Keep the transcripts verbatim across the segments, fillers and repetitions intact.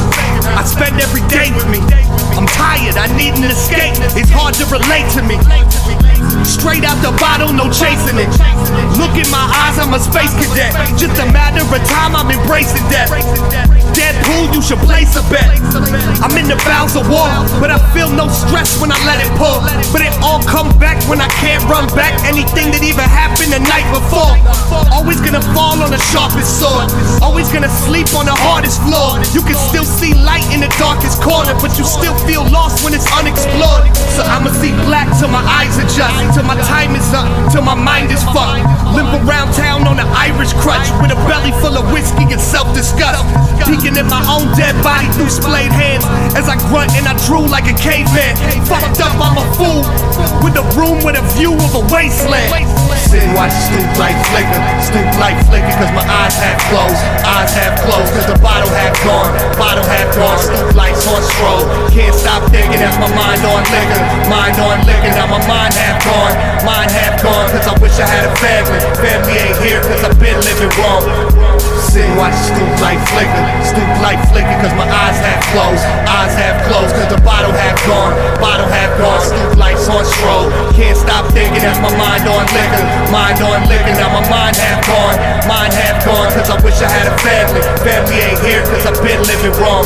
I spend every day with me. I'm tired, I need an escape. It's hard to relate to me. Straight out the bottle, no chasing it. Look in my eyes, I'm a space cadet. Just a matter of time, I'm embracing death. Deadpool, you should place a bet. I'm in the bowels of war, but I feel no stress when I let it pull. But it all comes back when I can't run back anything that even happened the night before. Always gonna fall on the sharpest sword. Always gonna sleep on the hardest floor. You can still see light in the darkest corner, but you still feel lost when it's unexplored. So I'ma see black till my eyes adjust, till my time is up, till my mind is fucked. Limp around town on an Irish crutch with a belly full of whiskey and self-disgust. Peeking at my own dead body through splayed hands as I grunt and I drool like a caveman. Fucked up, I'm a fool with a room with a view of a wasteland. Sit and watch the stoop light flicker, stoop light flicker, cause my eyes half closed, eyes half closed, cause the bottle half gone, bottle half gone, stoop lights on stroll. Can't stop thinking, that's my mind on liquor, mind on liquor, now my mind half gone, mind half gone, cause I wish I had a family, family ain't here cause I've been living wrong. Sit and watch the stoop light flicker, stoop light flicker, cause my eyes half closed, eyes half closed, cause the bottle half gone, bottle half gone, stoop lights on stroll. Can't stop thinking, that's my mind on liquor, mind on liquor, now my mind half gone, mind half gone, cause I wish I had a family, family ain't here cause I've been living wrong.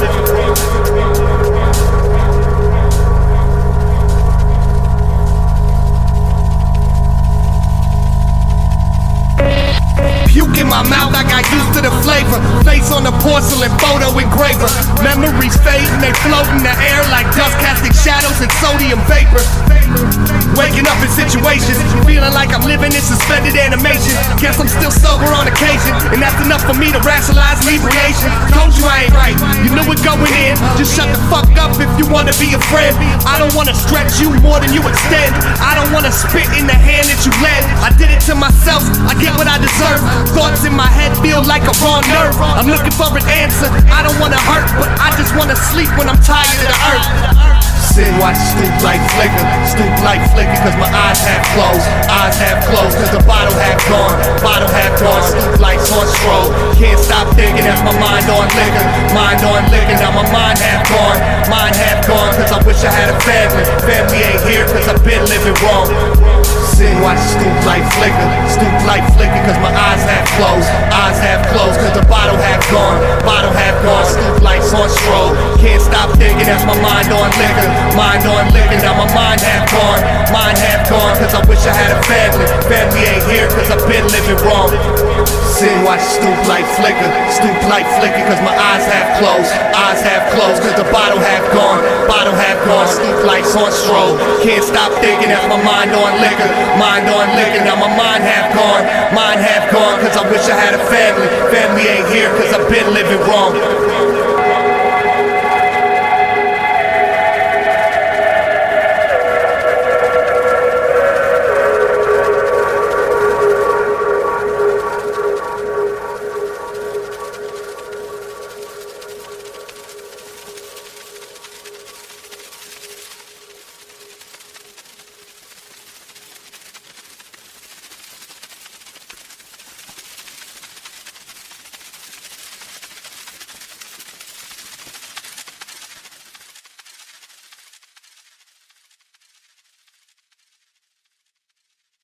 Puke in my mouth, I got used to the flavor. Face on the porcelain photo engraver. Memories fade and they float in the air like dust casting shadows and sodium vapor. Waking up in situations, feeling like I'm living in suspended animation. Guess I'm still sober on occasion, and that's enough for me to rationalize inebriation. Told you I ain't right, you knew it going in. Just shut the fuck up if you wanna be a friend. I don't wanna stretch you more than you extend. I don't wanna spit in the hand that you lend. I did it to myself, I get what I deserve. Thoughts in my head feel like a raw nerve. I'm looking for an answer, I don't wanna hurt, but I just wanna sleep when I'm tired of the earth. Sit and watch the stoop light flicker, stoop light flicker, cause my eyes half closed, eyes half closed, cause the bottle half gone, bottle half gone, stoop lights on stroll. Can't stop thinking, that's my mind on liquor, mind on liquor, now my mind half gone, mind half gone, cause I wish I had a family, family ain't here cause I've been living wrong. Sit and watch the stoop light flicker, stoop light flicker, cause my eyes half closed, eyes half closed, cause the bottle half gone, bottle half gone, stoop lights on stroll. Can't stop thinking, that's my mind on liquor, mind on liquor, now my mind half gone, mind half gone, cause I wish I had a family, family ain't here cause I've been living wrong. Sit and watch the stoop light flicker, stoop light flicker, cause my eyes half closed, eyes half closed, cause the bottle half gone, bottle half gone, stoop lights on stroll. Can't stop thinking, that's my mind on liquor, mind on liquor, now my mind half gone, mind half gone, cause I wish I had a family, family ain't here cause I've been living wrong.